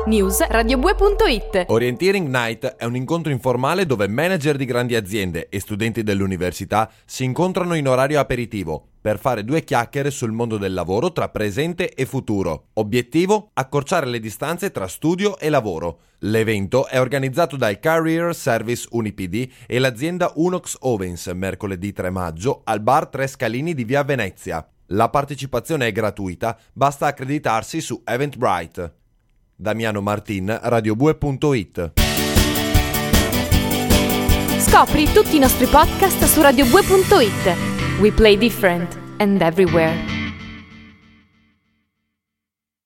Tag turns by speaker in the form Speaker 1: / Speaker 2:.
Speaker 1: News radiobue.it.
Speaker 2: Orienteering Night è un incontro informale dove manager di grandi aziende e studenti dell'università si incontrano in orario aperitivo per fare due chiacchiere sul mondo del lavoro tra presente e futuro. Obiettivo? Accorciare le distanze tra studio e lavoro. L'evento è organizzato dal Career Service UniPD e l'azienda Unox Ovens mercoledì 3 maggio al bar Tre Scalini di Via Venezia. La partecipazione è gratuita, basta accreditarsi su Eventbrite. Damiano Martin, radiobue.it.
Speaker 1: Scopri tutti i nostri podcast su radiobue.it. We play different and everywhere.